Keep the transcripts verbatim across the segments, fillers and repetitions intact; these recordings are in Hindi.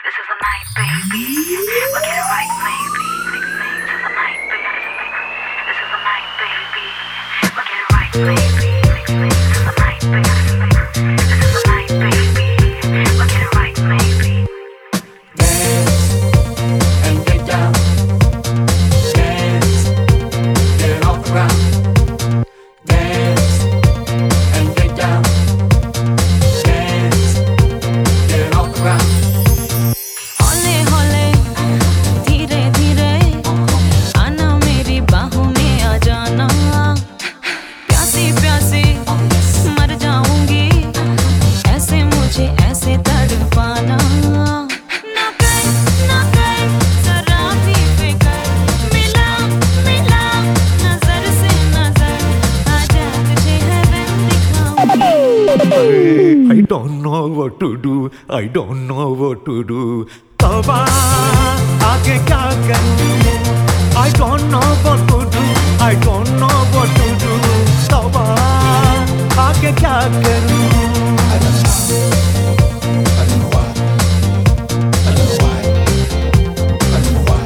This is a night, baby. We'll get it right, maybe. This is a night, baby. This is a night, baby. We'll get it right, baby. This is a night, baby. This is a night, baby. We'll get it right, maybe. Dance and get down. Dance, get off the ground. Dance and get down. Dance, get off the ground. हौले हौले धीरे धीरे आना मेरी बाहों में आ जाना प्यासी प्यासी मर जाऊंगी ऐसे मुझे ऐसे तड़पाना ना कर ना कर जरा भी फिकर मिला मिला नजर से नजर आजा तुझे हेवन दिखाऊंगी I don't know what to do. I don't know what to do. तौबा आगे क्या करूं? I don't know what to do. I don't know what to do. तौबा आगे क्या करूं? I don't know. I don't know why. I don't know why. I don't know why.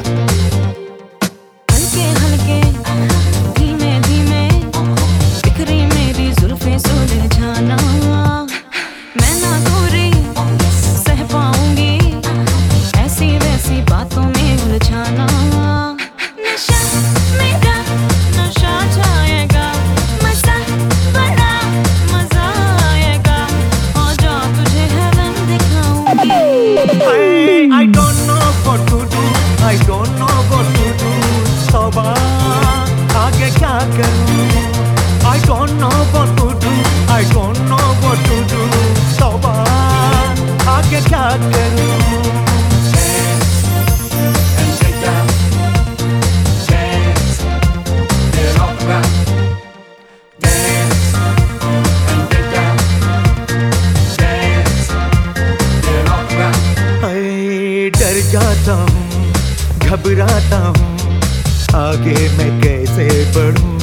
हल्के हल्के धीमे धीमे बिखरी मेरी जुल्फें सुलझाना मैं ना दूरी सह पाऊंगी ऐसी वैसी बातों में उलझाना नशा मेरा नशा छाएगा मजा बड़ा मजा आएगा हो जा तुझे हेवन दिखाऊंगी I, I don't know what to do. I don't know what to do. तौबा आगे क्या करूं? I don't know what to do. I don't know what to do. तौबा आगे क्या करूं? Dance and get down. Dance, get off the ground. Dance and get down. Dance, get off the ground. हाय डर जाता हूँ घबराता हूँ आगे मैं कैसे बढ़ूं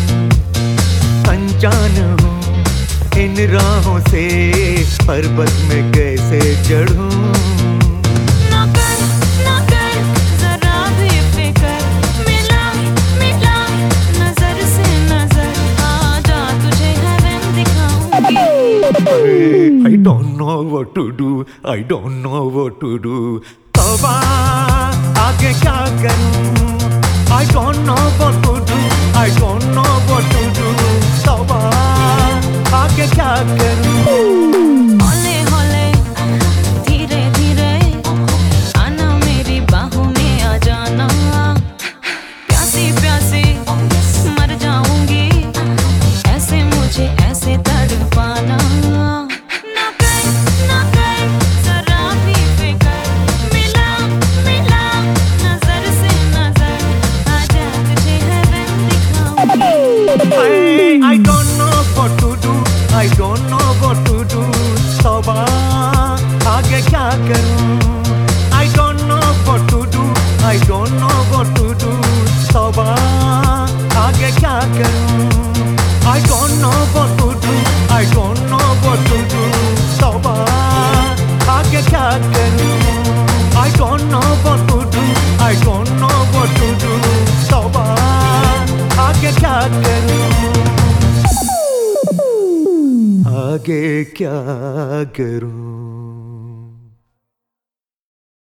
अनजान हूँ इन राहों से पर्वत में कैसे चढ़ूं ना कर ना कर जरा भी फिकर मिला मिला नजर से नजर आजा तुझे हेवन दिखाऊंगी I don't know what to do. I don't know what to do. तौबा आगे क्या करूं? I don't know what to do. I don't know what to do. तौबा आगे क्या करूं? हौले हौले धीरे धीरे आना मेरी बाहों में आ जाना प्यासी प्यासी मर जाऊंगी ऐसे मुझे ऐसे तड़पाना ना कर ना कर जरा भी फिकर मिला मिला नजर से नजर आजा तुझे हेवन दिखाऊंगी I, I don't know what to do. I don't know what to do. तौबा आगे क्या करूं? I don't know what to do. I don't know what to do. तौबा आगे क्या करूं? I don't know what to do. I don't know what to do. तौबा आगे क्या करूं? I don't know what to do. I don't know what to do. तौबा आगे क्या करूं? आगे क्या करूं?